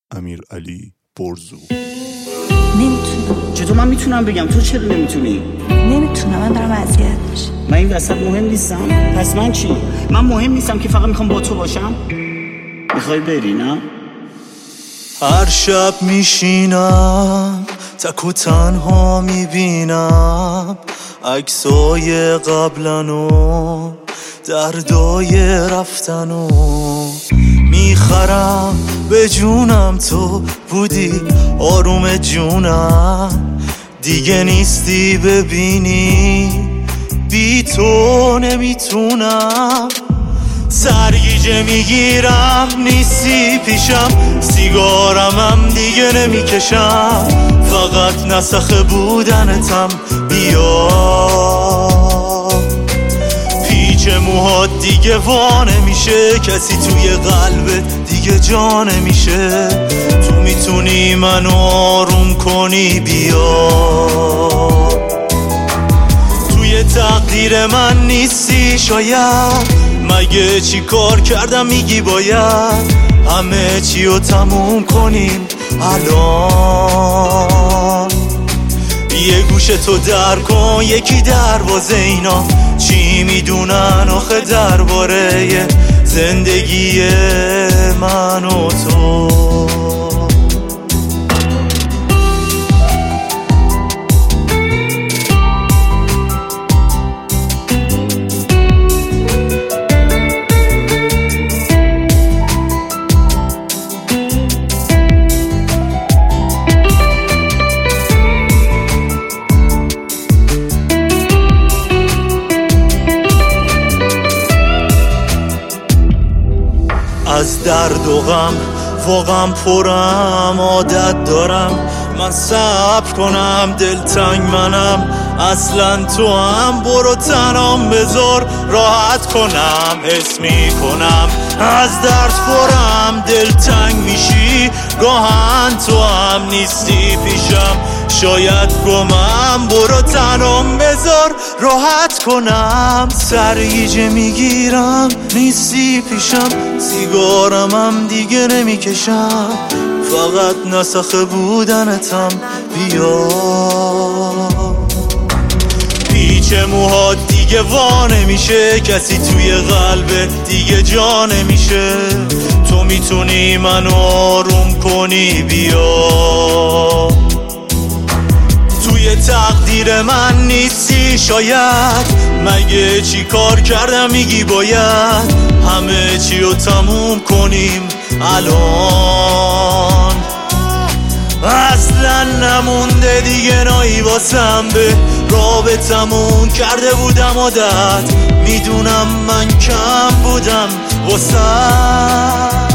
امیرعلی برزو. نمیتونم. چطور من میتونم بگم تو چرا نمیتونی؟ نمیتونم، من دارم اذیت میشم. من این وسط مهم نیستم؟ پس من چی؟ من مهم نیستم که فقط میخوام با تو باشم؟ میخوای بری نه؟ هر شب میشینم تک و تنها میبینم عکسای قبلنو دردای رفتنو میخرم به جونم تو بودی آروم جونم دیگه نیستی ببینی بی تو نمیتونم سرگیجه میگیرم نیستی پیشم سیگارمم دیگه نمیکشم فقط نسخه بودنتم بیا پیچ موهات دیگه وا نمیشه کسی توی قلبت دیگه جا نمیشه تو میتونی منو آروم کنی بیا توی تقدیر من نیستی شاید مگه چی کار کردم میگی باید همه چی رو تموم کنیم الان یه گوشه تو در کن یکی دروازه اینا چی میدونن آخه درباره زندگی من و تو از درد و غم واقعا پرم عادت دارم من صبر کنم دلتنگ منم اصلا تو هم برو تنام بذار راحت کنم حس میکنم از درد پرم دلتنگ میشی گاهن تو هم نیستی پیشم شاید گمم برو تنام بذار راحت کنم سرگیجه میگیرم نیستی پیشم سیگارمم دیگه نمیکشم فقط نسخه بودنتم بیا پیچ موهات دیگه وا نمیشه کسی توی قلبت دیگه جا نمیشه تو میتونی منو آروم کنی بیا توی تقدیر من نیستی شاید مگه چی کار کردم میگی باید همه چی رو تموم کنیم الان اصلا نمونده دیگه نایی واسم به رابطمون کرده بودم عادت میدونم من کم بودم واسم